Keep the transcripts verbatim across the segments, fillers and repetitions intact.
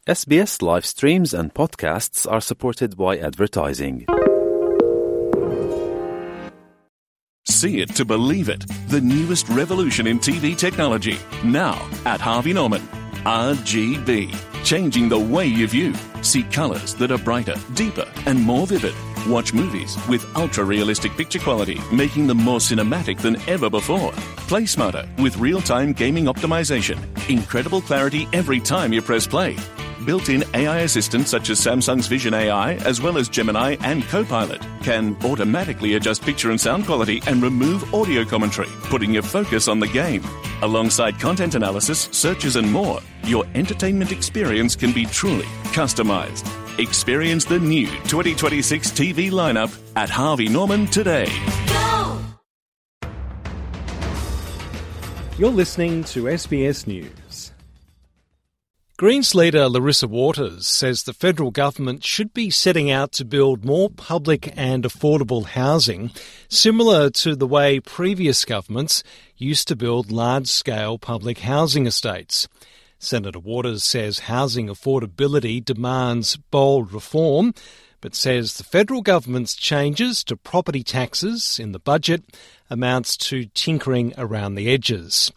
S B S live streams and podcasts are supported by advertising. See it to believe it. The newest revolution in T V technology. Now at Harvey Norman. R G B. Changing the way you view. See colours that are brighter, deeper and more vivid. Watch movies with ultra-realistic picture quality, making them more cinematic than ever before. Play smarter with real-time gaming optimization. Incredible clarity every time you press play. Built-in A I assistants such as Samsung's Vision A I, as well as Gemini and Copilot, can automatically adjust picture and sound quality and remove audio commentary, putting your focus on the game. Alongside content analysis, searches and more, your entertainment experience can be truly customized. Experience the new twenty twenty-six T V lineup at Harvey Norman today. Go! You're listening to S B S News. Greens leader Larissa Waters says the federal government should be setting out to build more public and affordable housing, similar to the way previous governments used to build large-scale public housing estates. Senator Waters says housing affordability demands bold reform, but says the federal government's changes to property taxes in the budget amounts to tinkering around the edges.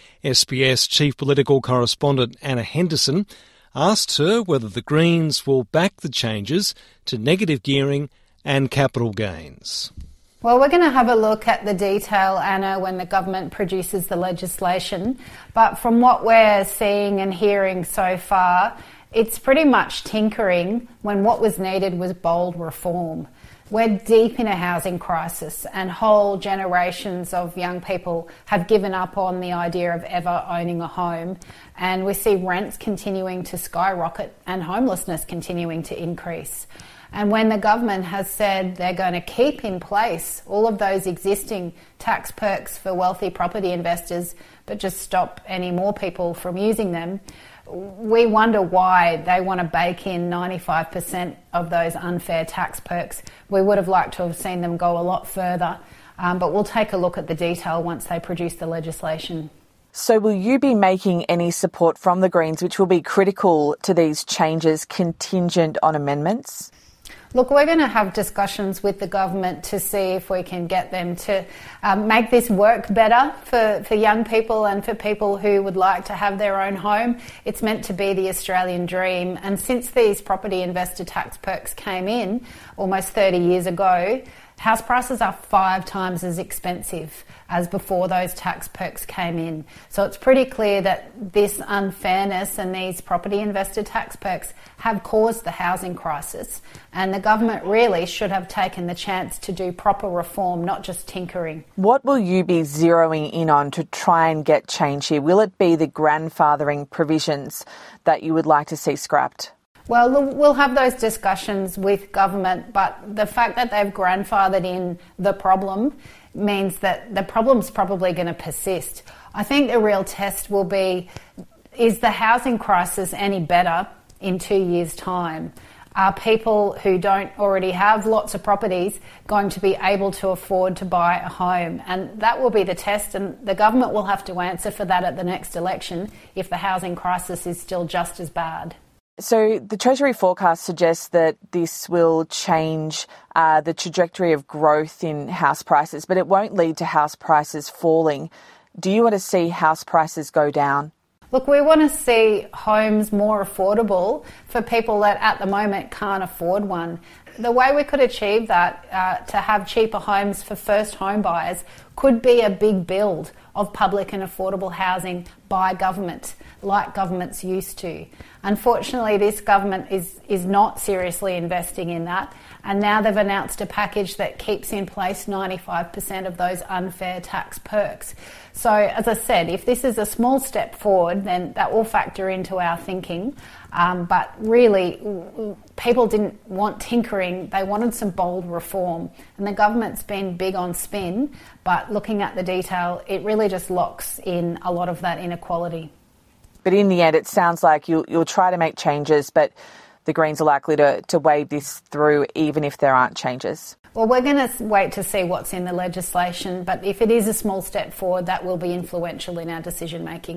S B S Chief Political Correspondent Anna Henderson asked her whether the Greens will back the changes to negative gearing and capital gains. Well, we're going to have a look at the detail, Anna, when the government produces the legislation. But from what we're seeing and hearing so far, it's pretty much tinkering when what was needed was bold reform. We're deep in a housing crisis and whole generations of young people have given up on the idea of ever owning a home. And we see rents continuing to skyrocket and homelessness continuing to increase. And when the government has said they're going to keep in place all of those existing tax perks for wealthy property investors, but just stop any more people from using them, we wonder why they want to bake in ninety-five percent of those unfair tax perks. We would have liked to have seen them go a lot further, um, but we'll take a look at the detail once they produce the legislation. So will you be making any support from the Greens, which will be critical to these changes, contingent on amendments? Look, we're going to have discussions with the government to see if we can get them to um, make this work better for, for young people and for people who would like to have their own home. It's meant to be the Australian dream. And since these property investor tax perks came in almost thirty years ago, house prices are five times as expensive as before those tax perks came in. So it's pretty clear that this unfairness and these property investor tax perks have caused the housing crisis. And the government really should have taken the chance to do proper reform, not just tinkering. What will you be zeroing in on to try and get change here? Will it be the grandfathering provisions that you would like to see scrapped? Well, we'll have those discussions with government, but the fact that they've grandfathered in the problem means that the problem's probably going to persist. I think the real test will be, is the housing crisis any better in two years' time? Are people who don't already have lots of properties going to be able to afford to buy a home? And that will be the test, and the government will have to answer for that at the next election if the housing crisis is still just as bad. So the Treasury forecast suggests that this will change uh, the trajectory of growth in house prices, but it won't lead to house prices falling. Do you want to see house prices go down? Look, we want to see homes more affordable for people that at the moment can't afford one. The way we could achieve that, uh, to have cheaper homes for first home buyers, could be a big build of public and affordable housing by government, like governments used to. Unfortunately, this government is, is not seriously investing in that, and now they've announced a package that keeps in place ninety-five percent of those unfair tax perks. So, as I said, if this is a small step forward, then that will factor into our thinking. Um, but really, people didn't want tinkering, they wanted some bold reform. And the government's been big on spin, but looking at the detail, it really just locks in a lot of that inequality. But in the end, it sounds like you'll, you'll try to make changes, but the Greens are likely to, to wave this through even if there aren't changes. Well, we're going to wait to see what's in the legislation, but if it is a small step forward, that will be influential in our decision making.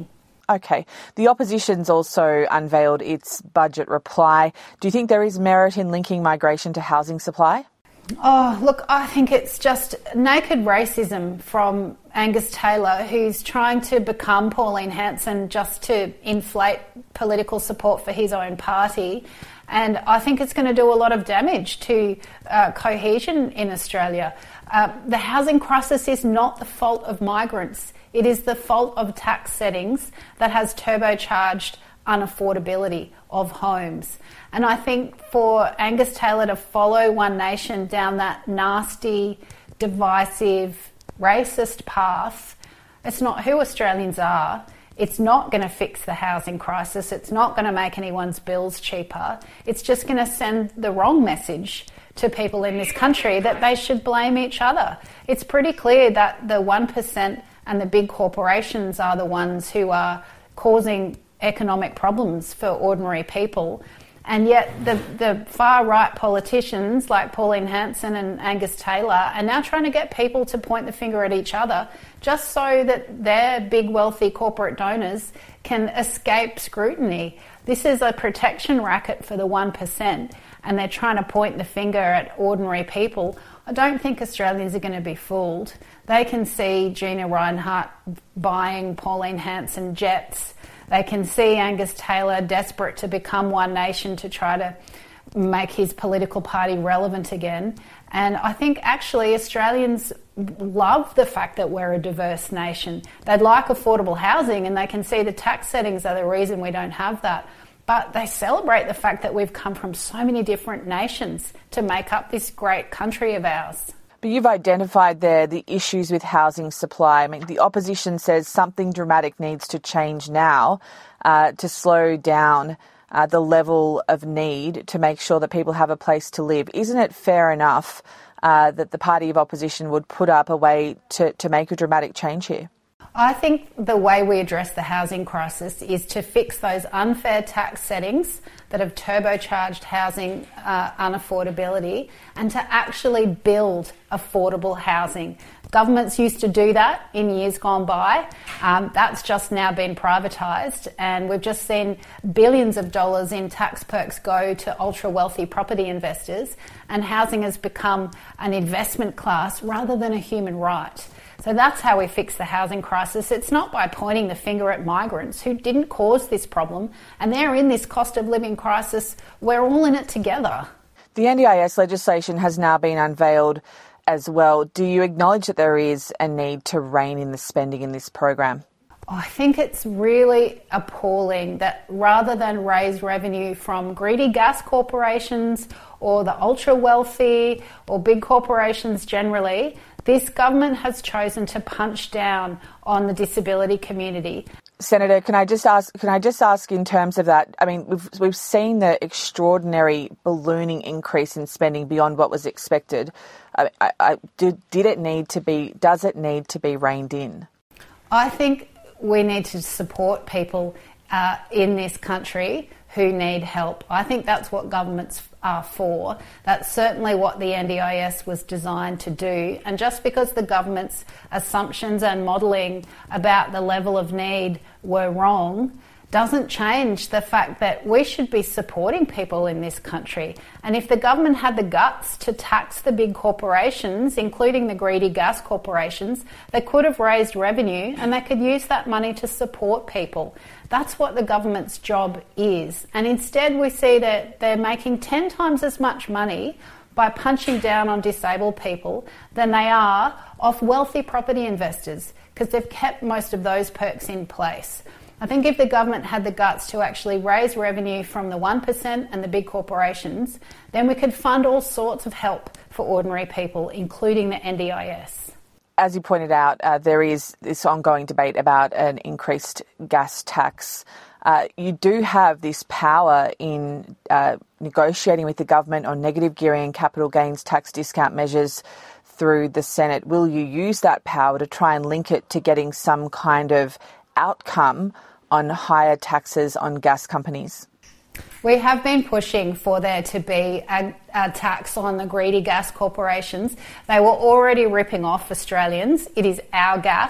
Okay. The opposition's also unveiled its budget reply. Do you think there is merit in linking migration to housing supply? Oh, look, I think it's just naked racism from Angus Taylor, who's trying to become Pauline Hanson just to inflate political support for his own party. And I think it's going to do a lot of damage to uh, cohesion in Australia. Uh, the housing crisis is not the fault of migrants. It is the fault of tax settings that has turbocharged unaffordability of homes. And I think for Angus Taylor to follow One Nation down that nasty, divisive, racist path, it's not who Australians are. It's not going to fix the housing crisis. It's not going to make anyone's bills cheaper. It's just going to send the wrong message to people in this country that they should blame each other. It's pretty clear that the one percent and the big corporations are the ones who are causing economic problems for ordinary people. And yet the, the far-right politicians like Pauline Hanson and Angus Taylor are now trying to get people to point the finger at each other just so that their big, wealthy corporate donors can escape scrutiny. This is a protection racket for the one percent, and they're trying to point the finger at ordinary people. I don't think Australians are going to be fooled. They can see Gina Rinehart buying Pauline Hanson jets. They can see Angus Taylor desperate to become One Nation to try to make his political party relevant again. And I think actually Australians love the fact that we're a diverse nation. They'd like affordable housing, and they can see the tax settings are the reason we don't have that. But they celebrate the fact that we've come from so many different nations to make up this great country of ours. But you've identified there the issues with housing supply. I mean, the opposition says something dramatic needs to change now uh, to slow down uh, the level of need to make sure that people have a place to live. Isn't it fair enough uh, that the party of opposition would put up a way to, to make a dramatic change here? I think the way we address the housing crisis is to fix those unfair tax settings that have turbocharged housing uh, unaffordability, and to actually build affordable housing. Governments used to do that in years gone by. Um, that's just now been privatised, and we've just seen billions of dollars in tax perks go to ultra-wealthy property investors, and housing has become an investment class rather than a human right. So that's how we fix the housing crisis. It's not by pointing the finger at migrants who didn't cause this problem, and they're in this cost of living crisis. We're all in it together. The N D I S legislation has now been unveiled as well. Do you acknowledge that there is a need to rein in the spending in this program? I think it's really appalling that rather than raise revenue from greedy gas corporations or the ultra-wealthy or big corporations generally, this government has chosen to punch down on the disability community. Senator, can I just ask? Can I just ask in terms of that? I mean, we've we've seen the extraordinary ballooning increase in spending beyond what was expected. I, I, I, did did it need to be? Does it need to be reined in? I think we need to support people uh, in this country who need help. I think that's what governments are for. That's certainly what the N D I S was designed to do. And just because the government's assumptions and modelling about the level of need were wrong doesn't change the fact that we should be supporting people in this country. And if the government had the guts to tax the big corporations, including the greedy gas corporations, they could have raised revenue and they could use that money to support people. That's what the government's job is. And instead we see that they're making ten times as much money by punching down on disabled people than they are off wealthy property investors, because they've kept most of those perks in place. I think if the government had the guts to actually raise revenue from the one percent and the big corporations, then we could fund all sorts of help for ordinary people, including the N D I S. As you pointed out, uh, there is this ongoing debate about an increased gas tax. Uh, you do have this power in uh, negotiating with the government on negative gearing and capital gains tax discount measures through the Senate. Will you use that power to try and link it to getting some kind of outcome on higher taxes on gas companies? We have been pushing for there to be a, a tax on the greedy gas corporations. They were already ripping off Australians. It is our gas.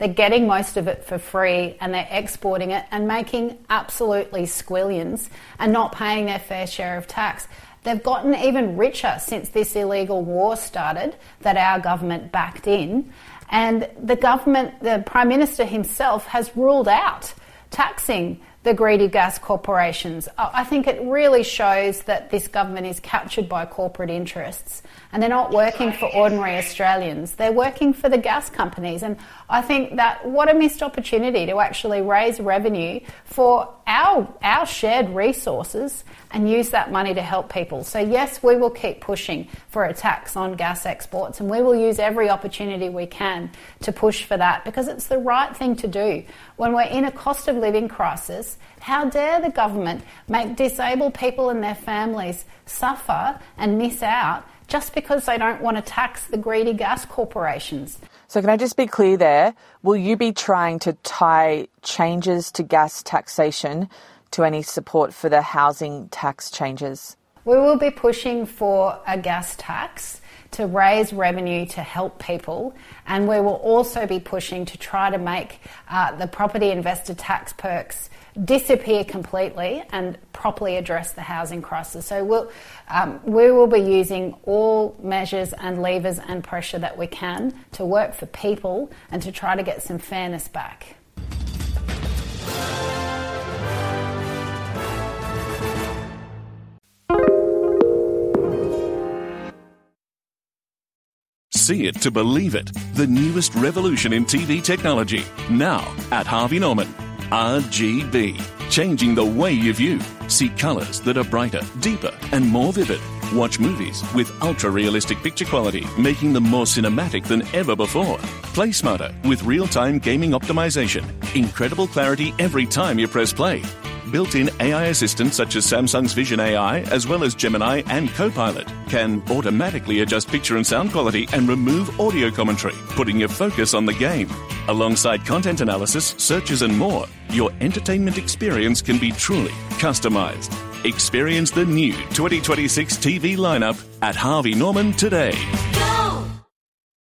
They're getting most of it for free and they're exporting it and making absolutely squillions and not paying their fair share of tax. They've gotten even richer since this illegal war started that our government backed in. And the government, the Prime Minister himself, has ruled out taxing the greedy gas corporations. I think it really shows that this government is captured by corporate interests and they're not working for ordinary Australians. They're working for the gas companies. And I think that what a missed opportunity to actually raise revenue for our, our shared resources and use that money to help people. So yes, we will keep pushing for a tax on gas exports and we will use every opportunity we can to push for that because it's the right thing to do. When we're in a cost of living crisis, how dare the government make disabled people and their families suffer and miss out just because they don't want to tax the greedy gas corporations? So can I just be clear there? Will you be trying to tie changes to gas taxation to any support for the housing tax changes? We will be pushing for a gas tax to raise revenue to help people, and we will also be pushing to try to make uh, the property investor tax perks disappear completely and properly address the housing crisis. So we'll, um, we will be using all measures and levers and pressure that we can to work for people and to try to get some fairness back. See it to believe it. The newest revolution in T V technology. Now at Harvey Norman. R G B. Changing the way you view. See colours that are brighter, deeper and more vivid. Watch movies with ultra-realistic picture quality, making them more cinematic than ever before. Play smarter with real-time gaming optimization. Incredible clarity every time you press play. Built-in A I assistants such as Samsung's Vision A I, as well as Gemini and Copilot, can automatically adjust picture and sound quality and remove audio commentary, putting your focus on the game. Alongside content analysis, searches and more, your entertainment experience can be truly customized. Experience the new twenty twenty-six T V lineup at Harvey Norman today.